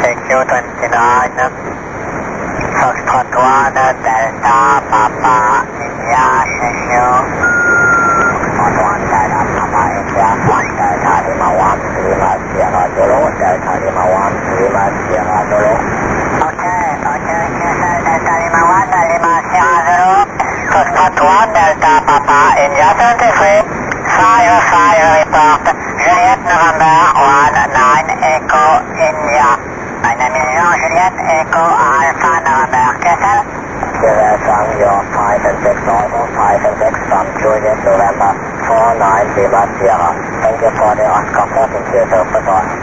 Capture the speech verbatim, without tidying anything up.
T Q twenty-nine, Foxtrot one, Delta, Papa, India, thank you. Foxtrot one, Delta, Papa, India, Delta Lima one, Lima, Sierra Zulu, Delta Lima one, Lima, Sierra Zulu. Okay, okay, cancel Delta Lima one, Lima, Sierra Zulu. Foxtrot one, Delta, Papa, India, seventy-three, five five report, Juliet, November, one nine, Echo, India. nine million, Juliet, Echo, Alpha, November, cancel. Juliet, from your five and six, almost five and six from Juliet, November, four nine, Lima, Sierra. Thank you for the Oscar fourteen, zero, goodbye.